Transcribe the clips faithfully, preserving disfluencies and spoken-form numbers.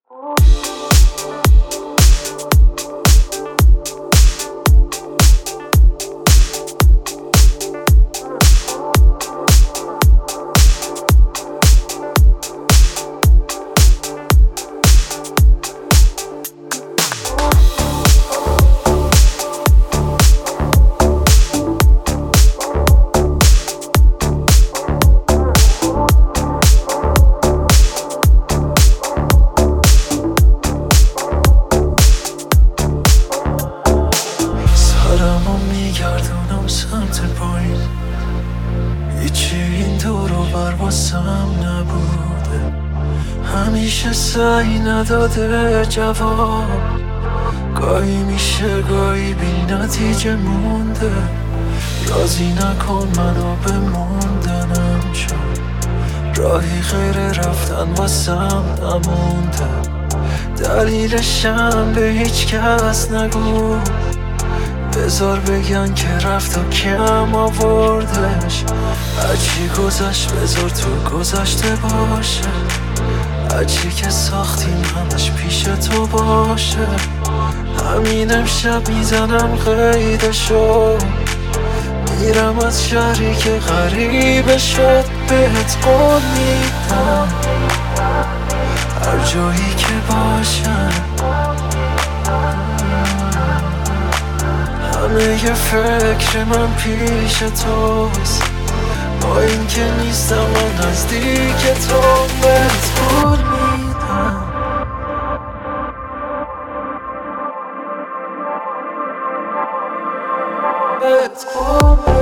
سرمو میگردونم سمت پایین، هیچی این دور و بر واسم نبوده، همیشه سعی نداده جواب، گاهی میشه گاهی بی نتیجه مونده. راضی نکن منو بموندنم، چون راهی غیر رفتن واسم نمونده. دلیلشم به هیچ کس نگو، بذار بگن که رفت و کم آوردش. هرچی گذشت بذار تو گذشته باشه، هرچی که ساختیم همش پیش تو باشه. همین امشب میزنم قیدشو، میرم از شهری که غریبه شد. بهت قول میدم هر جایی که باشم، همه یه فکر من پیش توست. با این که نیستم من نزدیک تو، بهت قول میدم. بهت قول میدم.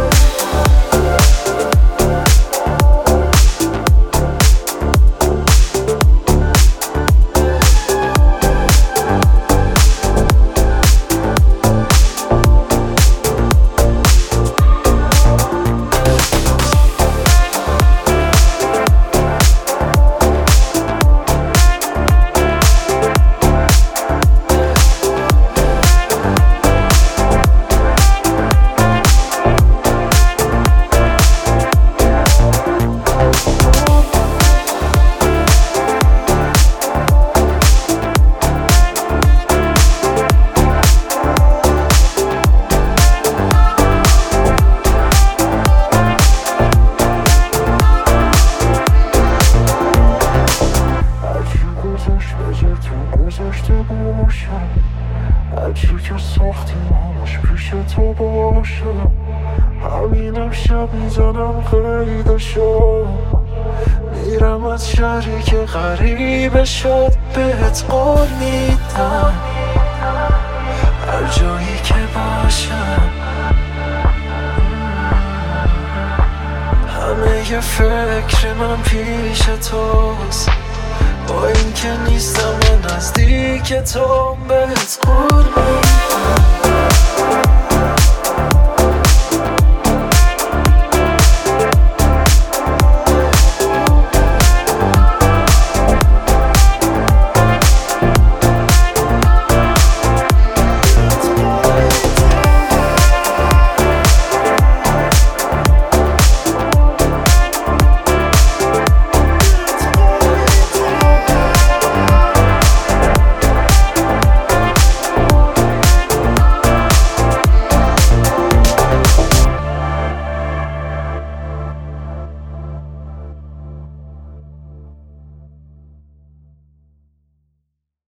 هرچی که ساختیم همش پیش تو باشه. همین امشب میزنم قیدشو، میرم از شهری که غریبه شد. بهت قول میدم هر جایی که باشم، همه یه فکر من پیش توست. با این که نیستم من نزدیک تو، بهت قول میدم.